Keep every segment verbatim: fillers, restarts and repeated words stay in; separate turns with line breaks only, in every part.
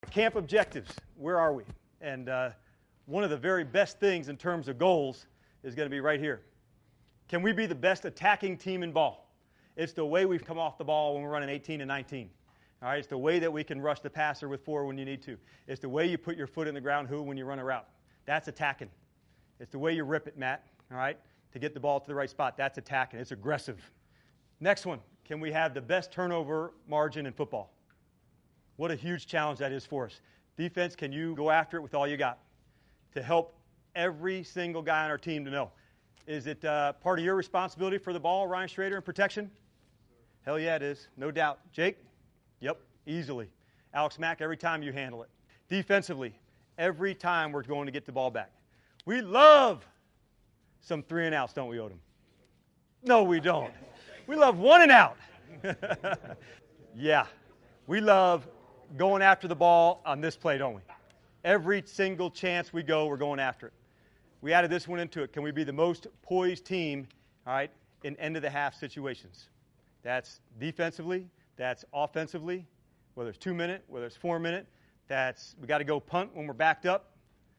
Camp objectives, where are we? And uh, one of the very best things in terms of goals is going to be right here. Can we be the best attacking team in ball? It's the way we've come off the ball when we're running eighteen and nineteen. All right, it's the way that we can rush the passer with four when you need to. It's the way you put your foot in the ground, who, when you run a route. That's attacking. It's the way you rip it, Matt, all right, to get the ball to the right spot. That's attacking. It's aggressive. Next one, can we have the best turnover margin in football? What a huge challenge that is for us. Defense, can you go after it with all you got to help every single guy on our team to know? Is it uh, part of your responsibility for the ball, Ryan Schrader, in protection? Hell yeah, it is. No doubt. Jake? Yep, easily. Alex Mack, every time you handle it. Defensively, every time we're going to get the ball back. We love some three and outs, don't we, Odom? No, we don't. We love one and out. Yeah, we love going after the ball on this play, don't we? Every single chance we go, we're going after it. We added this one into it. Can we be the most poised team, all right, in end-of-the-half situations? That's defensively. That's offensively, whether it's two-minute, whether it's four-minute. That's we got to go punt when we're backed up.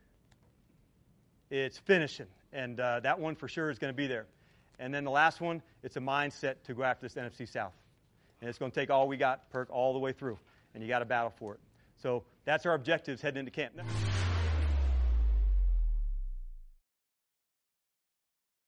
It's finishing, and uh, that one for sure is going to be there. And then the last one, it's a mindset to go after this N F C South. And it's going to take all we got, Perk, all the way through, and you got to battle for it. So that's our objectives heading into camp.